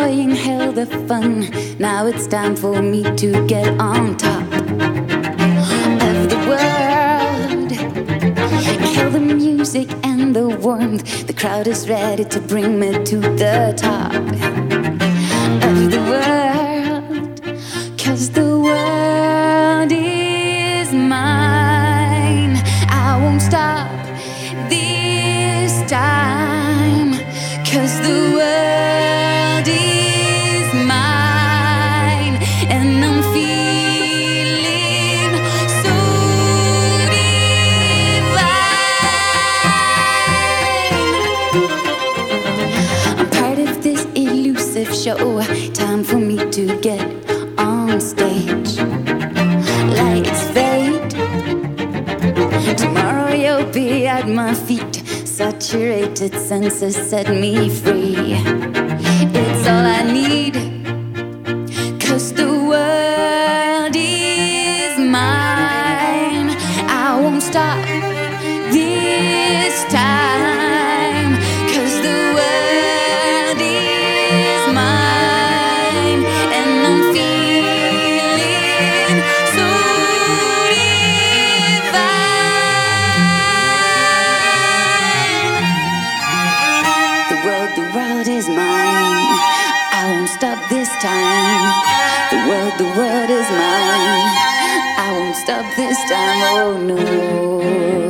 enjoying hell the fun. Now it's time for me to get on top of the world. Kill the music and the warmth. The crowd is ready to bring me to the top of the world. 'Cause the world is mine. I won't stop this time. 'Cause the world is mine. And I'm feeling so divine. I'm part of this elusive show. Time for me to get on stage. Lights fade. Tomorrow you'll be at my feet. Saturated senses set me free. It's all I need. 'Cause the world is mine. I won't stop this time. 'Cause the world is mine. And I'm feeling so divine. The world is mine. I won't stop this time. The world is mine. I won't stop this time. Oh no.